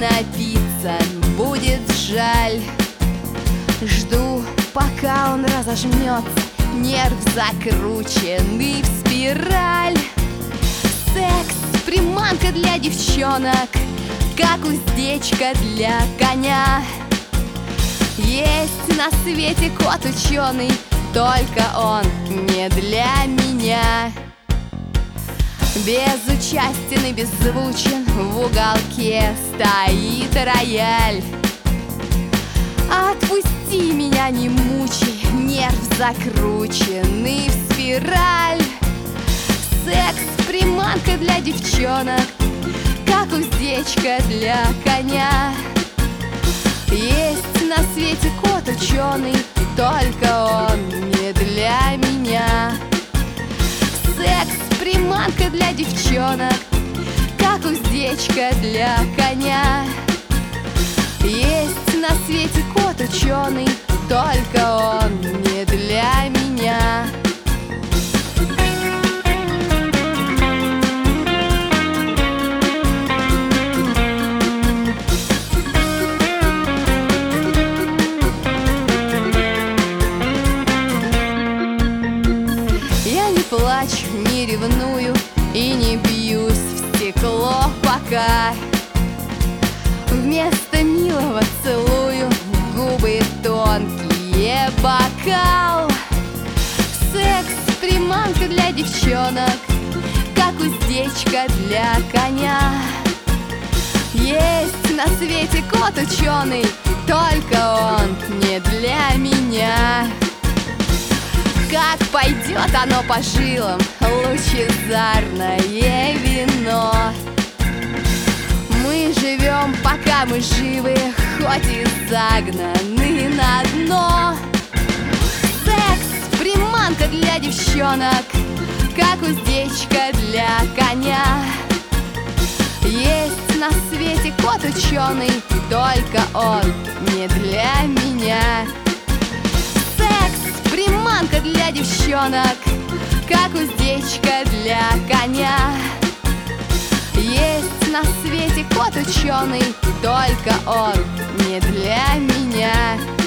напиться будет жаль. Жду, пока он разожмется, нерв закрученный в спираль. Секс — приманка для девчонок, как уздечка для коня. Есть на свете кот-ученый, только он не для меня. Безучастен и беззвучен, в уголке стоит рояль. Отпусти меня, не мучай, нерв закрученный в спираль. Секс — приманка для девчонок, как уздечка для коня. Есть на свете кот-ученый, только он не для меня. Секс — приманка для девчонок, как уздечка для коня. Есть на свете кот-ученый, только он не для меня. Я не плачу, не ревную и не бьюсь в стекло пока. Вместо милого целую губы тонкие, бокал. Секс — приманка для девчонок, как уздечка для коня. Есть на свете кот-ученый, только он не для меня. Как пойдет оно по жилам, лучезарное вино. Мы живем, пока мы живы, хоть и загнаны на дно. Секс — приманка для девчонок, как уздечка для коня. Есть на свете кот-ученый, только он не для меня. Секс — приманка для девчонок, как уздечка для коня. Есть на свете кот-ученый, только он не для меня.